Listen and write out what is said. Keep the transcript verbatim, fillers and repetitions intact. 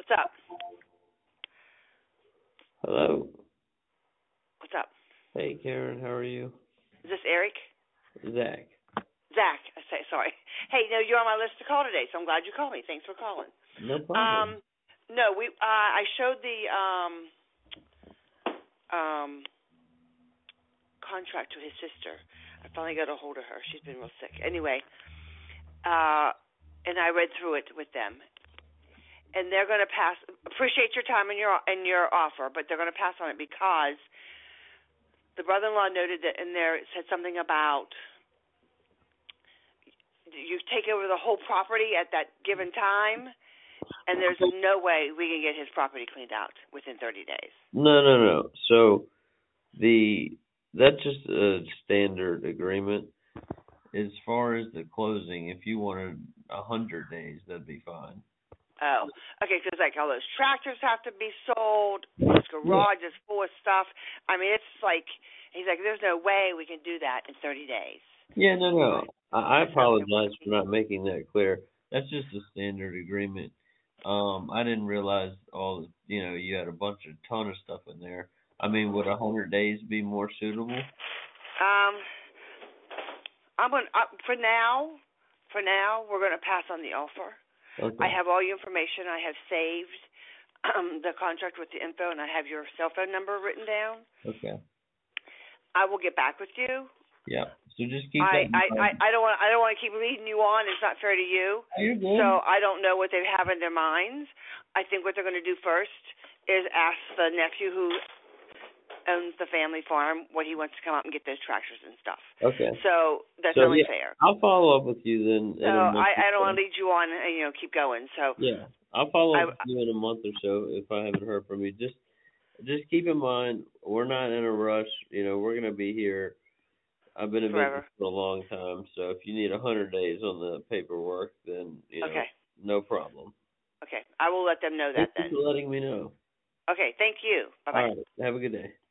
What's up? Hello. What's up? Hey, Karen. How are you? Is this Eric? Zach. Zach. I say sorry. Hey, no, you're on my list to call today, so I'm glad you called me. Thanks for calling. No Um, problem. no, we. Uh, I showed the um um contract to his sister. I finally got a hold of her. She's been real sick. Anyway, uh, and I read through it with them, and they're going to pass. Appreciate your time and your and your offer, but they're going to pass on it because the brother-in-law noted that in there it said something about you take over the whole property at that given time, and there's no way we can get his property cleaned out within thirty days. No, no, no. So the that's just a standard agreement. As far as the closing, if you wanted a hundred days, that'd be fine. Oh, okay, because like all those tractors have to be sold. His garage is full of stuff. I mean, it's like he's like, there's no way we can do that in thirty days. Yeah, no, no. I, I That's not apologize for not making that clear. That's just a standard agreement. Um, I didn't realize all the, you know, you had a bunch of ton of stuff in there. I mean, would a hundred days be more suitable? Um, I'm gonna uh, for now. For now, we're gonna pass on the offer. Okay. I have all your information. I have saved um, the contract with the info, and I have your cell phone number written down. Okay. I will get back with you. Yeah. So just keep I, that. I, I, I don't want I don't want to keep leading you on. It's not fair to you. You're good. So I don't know what they have in their minds. I think what they're going to do first is ask the nephew who owns the family farm what he wants to come out and get those tractors and stuff. Okay. So that's so, only yeah, fair. I'll follow up with you then. So I, I don't want to lead you on and you know keep going. So yeah, I'll follow up I, with you in a month or so if I haven't heard from you. Just just keep in mind we're not in a rush. You know, we're gonna be here. I've been in forever. business for a long time, so if you need a hundred days on the paperwork, then you know, Okay. no problem. Okay, I will let them know that Thank then. you for letting me know. Okay, thank you. Bye bye. All right, have a good day.